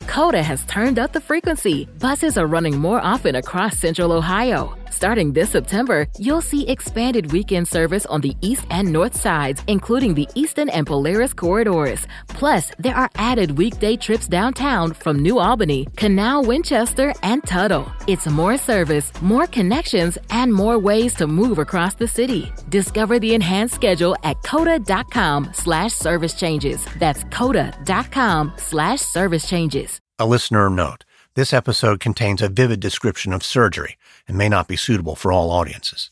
Coda has turned up the frequency. Buses are running more often across Central Ohio. Starting this September, you'll see expanded weekend service on the east and north sides, including the Eastern and Polaris corridors. Plus, there are added weekday trips downtown from New Albany, Canal, Winchester, and Tuttle. It's more service, more connections, and more ways to move across the city. Discover the enhanced schedule at coda.com/service changes. That's coda.com/service changes. A listener note. This episode contains a vivid description of surgery and may not be suitable for all audiences.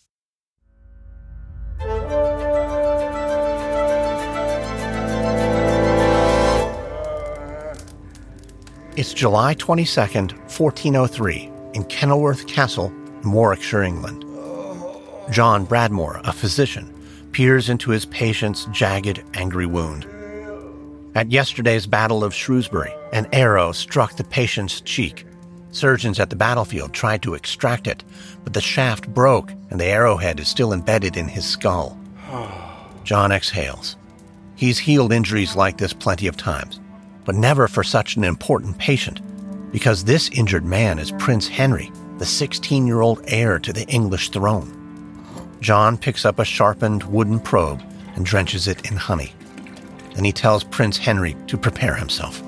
It's July 22nd, 1403, in Kenilworth Castle, in Warwickshire, England. John Bradmore, a physician, peers into his patient's jagged, angry wound. At yesterday's Battle of Shrewsbury, an arrow struck the patient's cheek. Surgeons at the battlefield tried to extract it, but the shaft broke and the arrowhead is still embedded in his skull. John exhales. He's healed injuries like this plenty of times, but never for such an important patient, because this injured man is Prince Henry, the 16-year-old heir to the English throne. John picks up a sharpened wooden probe and drenches it in honey. Then he tells Prince Henry to prepare himself.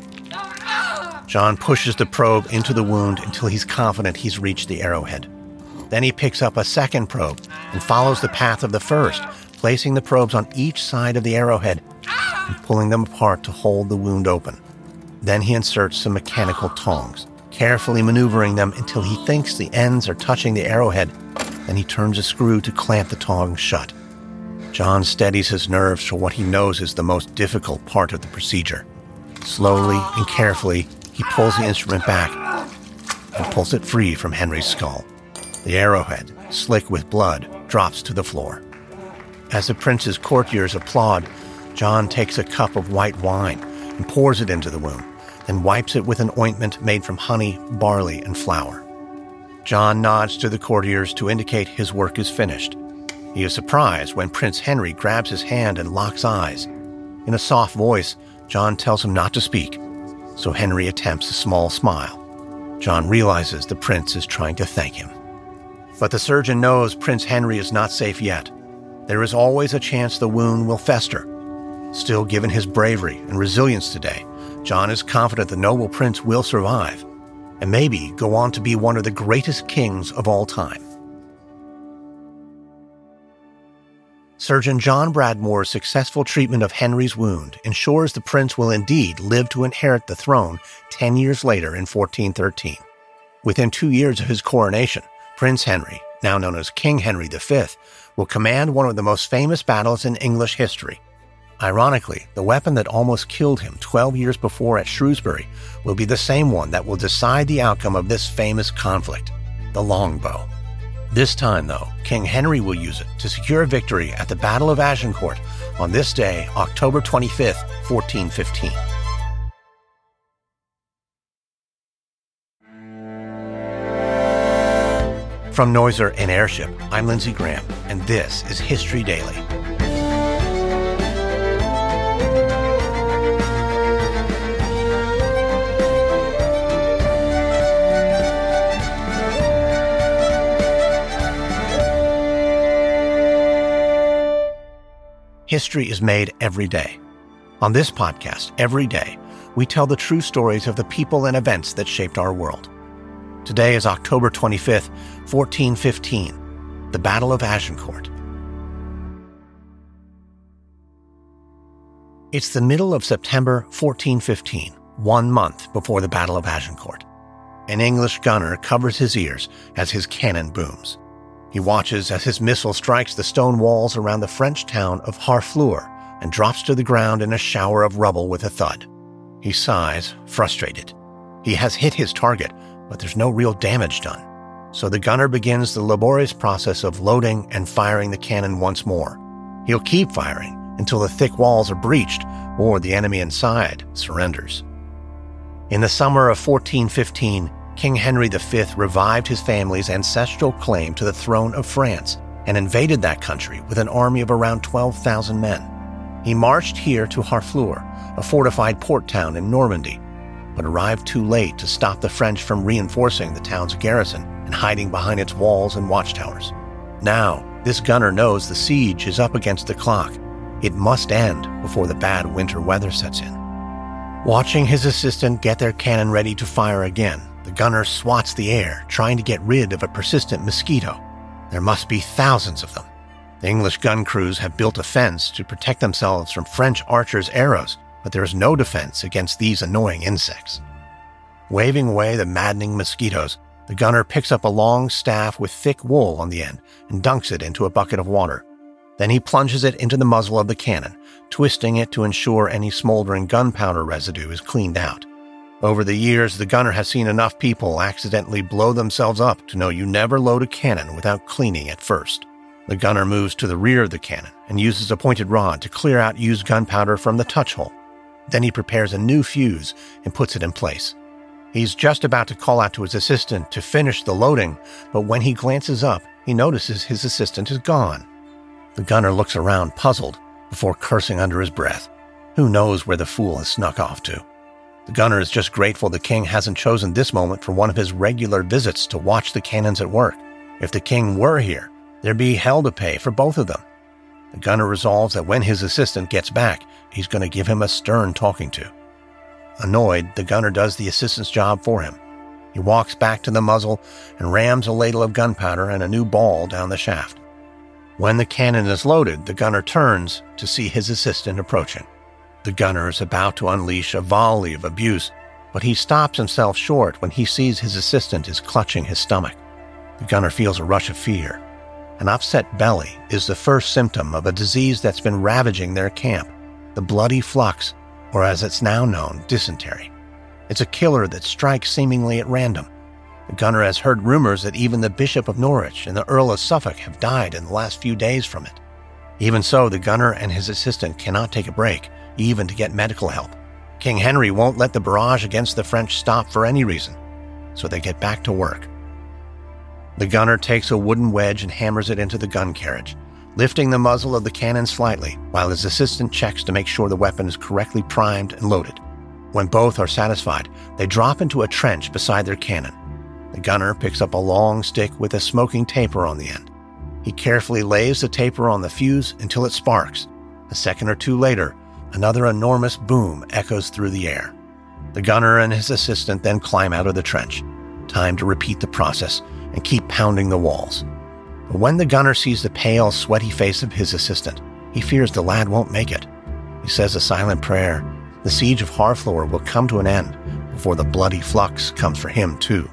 John pushes the probe into the wound until he's confident he's reached the arrowhead. Then he picks up a second probe and follows the path of the first, placing the probes on each side of the arrowhead and pulling them apart to hold the wound open. Then he inserts some mechanical tongs, carefully maneuvering them until he thinks the ends are touching the arrowhead. Then he turns a screw to clamp the tongs shut. John steadies his nerves for what he knows is the most difficult part of the procedure. Slowly and carefully, he pulls the instrument back and pulls it free from Henry's skull. The arrowhead, slick with blood, drops to the floor. As the prince's courtiers applaud, John takes a cup of white wine and pours it into the wound, then wipes it with an ointment made from honey, barley, and flour. John nods to the courtiers to indicate his work is finished. He is surprised when Prince Henry grabs his hand and locks eyes. In a soft voice, John tells him not to speak, so Henry attempts a small smile. John realizes the prince is trying to thank him. But the surgeon knows Prince Henry is not safe yet. There is always a chance the wound will fester. Still, given his bravery and resilience today, John is confident the noble prince will survive, and maybe go on to be one of the greatest kings of all time. Surgeon John Bradmore's successful treatment of Henry's wound ensures the prince will indeed live to inherit the throne 10 years later in 1413. Within 2 years of his coronation, Prince Henry, now known as King Henry V, will command one of the most famous battles in English history. Ironically, the weapon that almost killed him 12 years before at Shrewsbury will be the same one that will decide the outcome of this famous conflict, the longbow. This time, though, King Henry will use it to secure a victory at the Battle of Agincourt on this day, October 25th, 1415. From Noiser and Airship, I'm Lindsey Graham, and this is History Daily. History is made every day. On this podcast, every day, we tell the true stories of the people and events that shaped our world. Today is October 25th, 1415, the Battle of Agincourt. It's the middle of September 1415, 1 month before the Battle of Agincourt. An English gunner covers his ears as his cannon booms. He watches as his missile strikes the stone walls around the French town of Harfleur and drops to the ground in a shower of rubble with a thud. He sighs, frustrated. He has hit his target, but there's no real damage done. So the gunner begins the laborious process of loading and firing the cannon once more. He'll keep firing until the thick walls are breached or the enemy inside surrenders. In the summer of 1415, King Henry V revived his family's ancestral claim to the throne of France and invaded that country with an army of around 12,000 men. He marched here to Harfleur, a fortified port town in Normandy. but arrived too late to stop the French from reinforcing the town's garrison and hiding behind its walls and watchtowers. Now, this gunner knows the siege is up against the clock. It must end before the bad winter weather sets in. Watching his assistant get their cannon ready to fire again, the gunner swats the air, trying to get rid of a persistent mosquito. There must be thousands of them. The English gun crews have built a fence to protect themselves from French archers' arrows, but there is no defense against these annoying insects. Waving away the maddening mosquitoes, the gunner picks up a long staff with thick wool on the end and dunks it into a bucket of water. Then he plunges it into the muzzle of the cannon, twisting it to ensure any smoldering gunpowder residue is cleaned out. Over the years, the gunner has seen enough people accidentally blow themselves up to know you never load a cannon without cleaning it first. The gunner moves to the rear of the cannon and uses a pointed rod to clear out used gunpowder from the touch hole. Then he prepares a new fuse and puts it in place. He's just about to call out to his assistant to finish the loading, but when he glances up, he notices his assistant is gone. The gunner looks around puzzled before cursing under his breath. Who knows where the fool has snuck off to? The gunner is just grateful the king hasn't chosen this moment for one of his regular visits to watch the cannons at work. If the king were here, there'd be hell to pay for both of them. The gunner resolves that when his assistant gets back, he's going to give him a stern talking to. Annoyed, the gunner does the assistant's job for him. He walks back to the muzzle and rams a ladle of gunpowder and a new ball down the shaft. When the cannon is loaded, the gunner turns to see his assistant approaching. The gunner is about to unleash a volley of abuse, but he stops himself short when he sees his assistant is clutching his stomach. The gunner feels a rush of fear. An upset belly is the first symptom of a disease that's been ravaging their camp, the bloody flux, or as it's now known, dysentery. It's a killer that strikes seemingly at random. The gunner has heard rumors that even the Bishop of Norwich and the Earl of Suffolk have died in the last few days from it. Even so, the gunner and his assistant cannot take a break, even to get medical help. King Henry won't let the barrage against the French stop for any reason, so they get back to work. The gunner takes a wooden wedge and hammers it into the gun carriage, lifting the muzzle of the cannon slightly while his assistant checks to make sure the weapon is correctly primed and loaded. When both are satisfied, they drop into a trench beside their cannon. The gunner picks up a long stick with a smoking taper on the end. He carefully lays the taper on the fuse until it sparks. A second or two later, another enormous boom echoes through the air. The gunner and his assistant then climb out of the trench. Time to repeat the process and keep pounding the walls. But when the gunner sees the pale, sweaty face of his assistant, he fears the lad won't make it. He says a silent prayer. The siege of Harfleur will come to an end before the bloody flux comes for him too.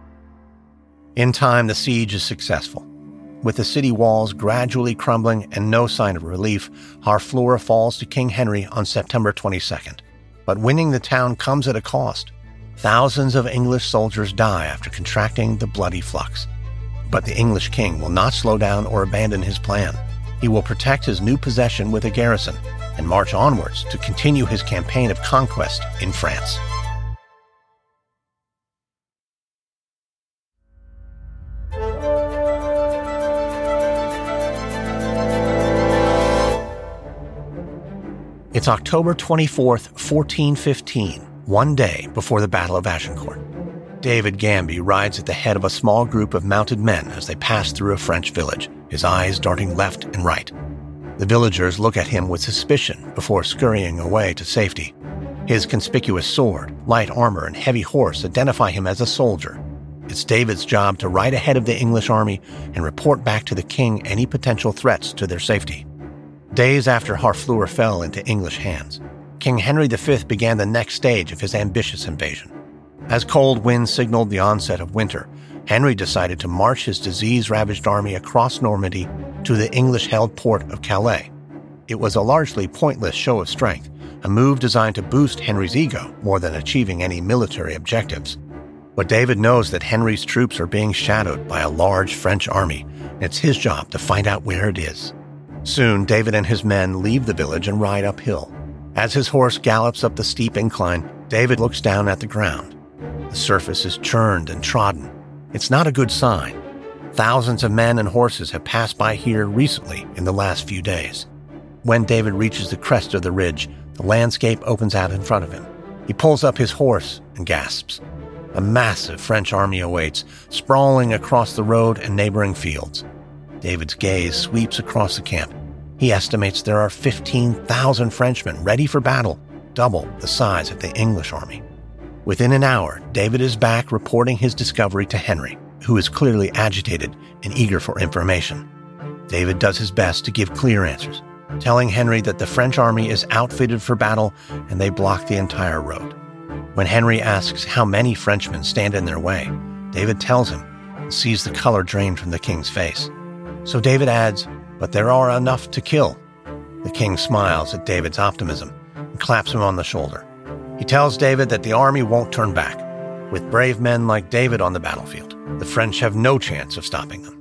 In time, the siege is successful. With the city walls gradually crumbling and no sign of relief, Harfleur falls to King Henry on September 22nd. But winning the town comes at a cost. Thousands of English soldiers die after contracting the bloody flux. But the English king will not slow down or abandon his plan. He will protect his new possession with a garrison and march onwards to continue his campaign of conquest in France. It's October 24th, 1415, one day before the Battle of Agincourt. David Gamby rides at the head of a small group of mounted men as they pass through a French village, his eyes darting left and right. The villagers look at him with suspicion before scurrying away to safety. His conspicuous sword, light armor, and heavy horse identify him as a soldier. It's David's job to ride ahead of the English army and report back to the king any potential threats to their safety. Days after Harfleur fell into English hands, King Henry V began the next stage of his ambitious invasion. As cold winds signaled the onset of winter, Henry decided to march his disease-ravaged army across Normandy to the English-held port of Calais. It was a largely pointless show of strength, a move designed to boost Henry's ego more than achieving any military objectives. But David knows that Henry's troops are being shadowed by a large French army, and it's his job to find out where it is. Soon, David and his men leave the village and ride uphill. As his horse gallops up the steep incline, David looks down at the ground. The surface is churned and trodden. It's not a good sign. Thousands of men and horses have passed by here recently in the last few days. When David reaches the crest of the ridge, the landscape opens out in front of him. He pulls up his horse and gasps. A massive French army awaits, sprawling across the road and neighboring fields. David's gaze sweeps across the camp. He estimates there are 15,000 Frenchmen ready for battle, double the size of the English army. Within an hour, David is back reporting his discovery to Henry, who is clearly agitated and eager for information. David does his best to give clear answers, telling Henry that the French army is outfitted for battle and they block the entire road. When Henry asks how many Frenchmen stand in their way, David tells him and sees the color drain from the king's face. So David adds, "But there are enough to kill." The king smiles at David's optimism and claps him on the shoulder. He tells David that the army won't turn back. With brave men like David on the battlefield, the French have no chance of stopping them.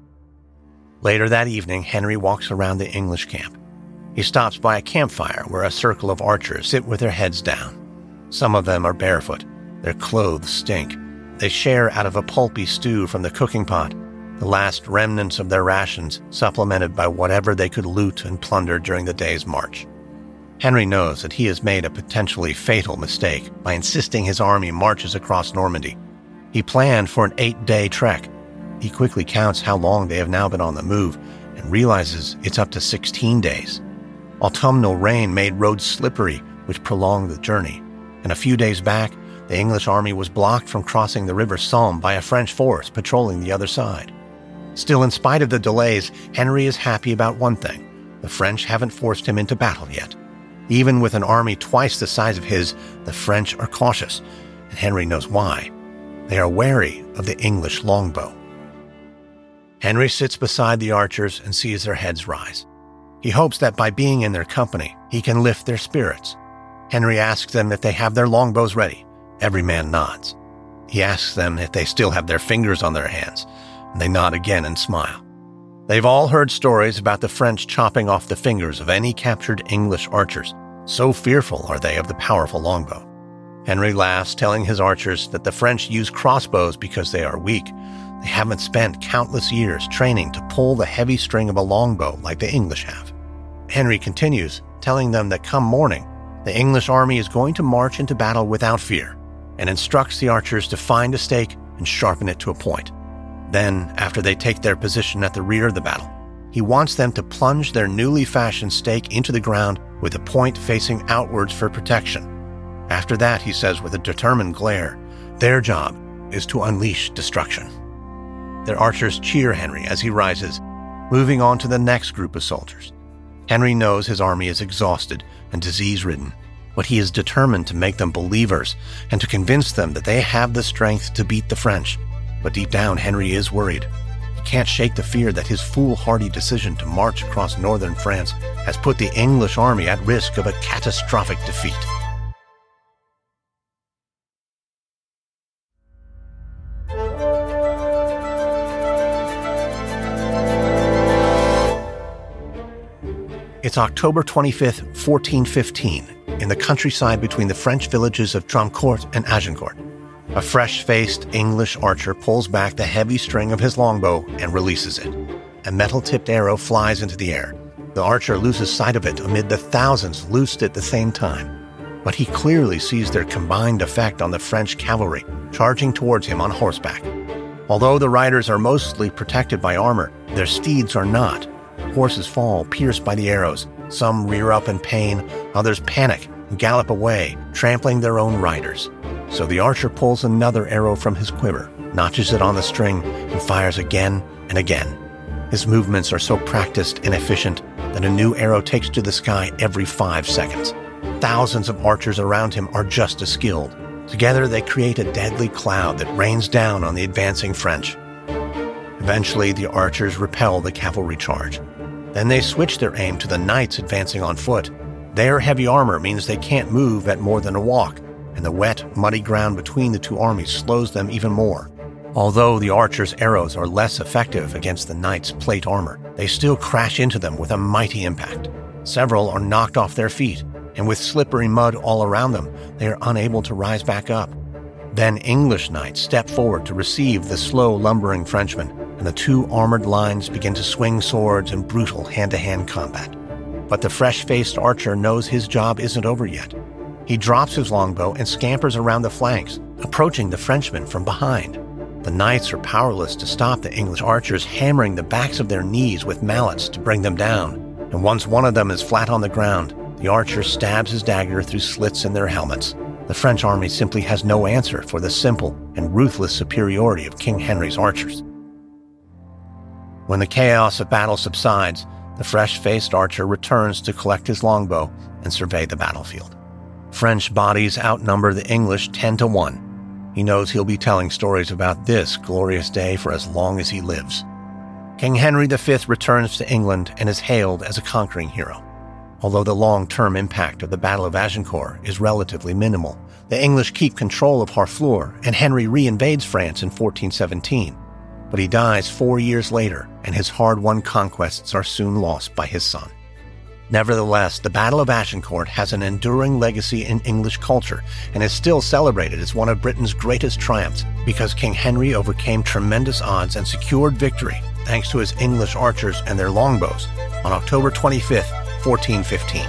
Later that evening, Henry walks around the English camp. He stops by a campfire where a circle of archers sit with their heads down. Some of them are barefoot. Their clothes stink. They share out of a pulpy stew from the cooking pot, the last remnants of their rations supplemented by whatever they could loot and plunder during the day's march. Henry knows that he has made a potentially fatal mistake by insisting his army marches across Normandy. He planned for an 8-day trek. He quickly counts how long they have now been on the move and realizes it's up to 16 days. Autumnal rain made roads slippery, which prolonged the journey. And a few days back, the English army was blocked from crossing the River Somme by a French force patrolling the other side. Still, in spite of the delays, Henry is happy about one thing. The French haven't forced him into battle yet. Even with an army twice the size of his, the French are cautious, and Henry knows why. They are wary of the English longbow. Henry sits beside the archers and sees their heads rise. He hopes that by being in their company, he can lift their spirits. Henry asks them if they have their longbows ready. Every man nods. He asks them if they still have their fingers on their hands, and they nod again and smile. They've all heard stories about the French chopping off the fingers of any captured English archers. So fearful are they of the powerful longbow. Henry laughs, telling his archers that the French use crossbows because they are weak. They haven't spent countless years training to pull the heavy string of a longbow like the English have. Henry continues, telling them that come morning, the English army is going to march into battle without fear, and instructs the archers to find a stake and sharpen it to a point. Then, after they take their position at the rear of the battle, he wants them to plunge their newly fashioned stake into the ground with the point facing outwards for protection. After that, he says with a determined glare, their job is to unleash destruction. Their archers cheer Henry as he rises, moving on to the next group of soldiers. Henry knows his army is exhausted and disease-ridden, but he is determined to make them believers and to convince them that they have the strength to beat the French. But deep down, Henry is worried. He can't shake the fear that his foolhardy decision to march across northern France has put the English army at risk of a catastrophic defeat. It's October 25th, 1415, in the countryside between the French villages of Droncourt and Agincourt. A fresh-faced English archer pulls back the heavy string of his longbow and releases it. A metal-tipped arrow flies into the air. The archer loses sight of it amid the thousands loosed at the same time. But he clearly sees their combined effect on the French cavalry, charging towards him on horseback. Although the riders are mostly protected by armor, their steeds are not. Horses fall, pierced by the arrows. Some rear up in pain, others panic and gallop away, trampling their own riders. So the archer pulls another arrow from his quiver, notches it on the string, and fires again and again. His movements are so practiced and efficient that a new arrow takes to the sky every 5 seconds. Thousands of archers around him are just as skilled. Together they create a deadly cloud that rains down on the advancing French. Eventually, the archers repel the cavalry charge. Then they switch their aim to the knights advancing on foot. Their heavy armor means they can't move at more than a walk, and the wet, muddy ground between the two armies slows them even more. Although the archers' arrows are less effective against the knights' plate armor, they still crash into them with a mighty impact. Several are knocked off their feet, and with slippery mud all around them, they are unable to rise back up. Then English knights step forward to receive the slow, lumbering Frenchmen, and the two armored lines begin to swing swords in brutal hand-to-hand combat. But the fresh-faced archer knows his job isn't over yet. He drops his longbow and scampers around the flanks, approaching the Frenchmen from behind. The knights are powerless to stop the English archers hammering the backs of their knees with mallets to bring them down. And once one of them is flat on the ground, the archer stabs his dagger through slits in their helmets. The French army simply has no answer for the simple and ruthless superiority of King Henry's archers. When the chaos of battle subsides, the fresh-faced archer returns to collect his longbow and survey the battlefield. French bodies outnumber the English 10-1. He knows he'll be telling stories about this glorious day for as long as he lives. King Henry V returns to England and is hailed as a conquering hero. Although the long-term impact of the Battle of Agincourt is relatively minimal, the English keep control of Harfleur, and Henry re-invades France in 1417. But he dies 4 years later, and his hard-won conquests are soon lost by his son. Nevertheless, the Battle of Agincourt has an enduring legacy in English culture and is still celebrated as one of Britain's greatest triumphs because King Henry overcame tremendous odds and secured victory thanks to his English archers and their longbows on October 25th, 1415.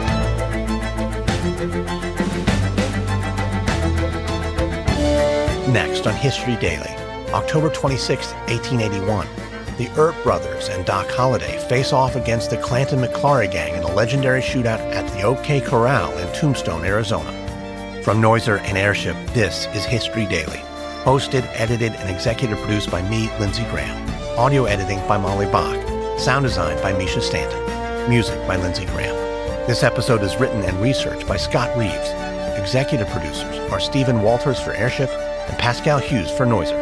Next on History Daily, October 26, 1881, the Earp brothers and Doc Holliday face off against the Clanton-McClary gang in a legendary shootout at the OK Corral in Tombstone, Arizona. From Noiser and Airship, this is History Daily. Hosted, edited, and executive produced by me, Lindsey Graham. Audio editing by Molly Bach. Sound design by Misha Stanton. Music by Lindsey Graham. This episode is written and researched by Scott Reeves. Executive producers are Stephen Walters for Airship and Pascal Hughes for Noiser.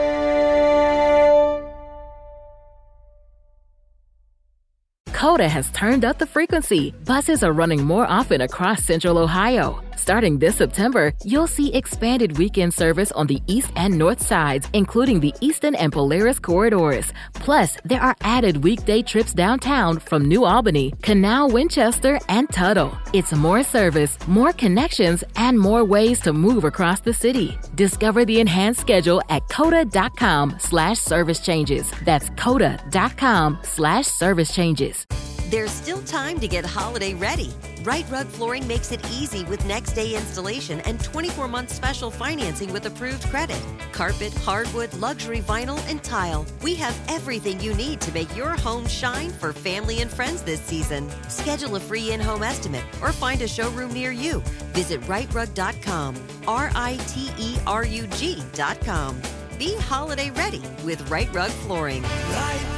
Coda has turned up the frequency. Buses are running more often across Central Ohio. Starting this September, you'll see expanded weekend service on the east and north sides, including the Easton and Polaris corridors. Plus, there are added weekday trips downtown from New Albany, Canal, Winchester, and Tuttle. It's more service, more connections, and more ways to move across the city. Discover the enhanced schedule at coda.com/service changes. That's coda.com/service changes. There's still time to get holiday ready. Right Rug Flooring makes it easy with next-day installation and 24-month special financing with approved credit. Carpet, hardwood, luxury vinyl, and tile. We have everything you need to make your home shine for family and friends this season. Schedule a free in-home estimate or find a showroom near you. Visit rightrug.com, RITERUG.com. Be holiday ready with Right Rug Flooring. Right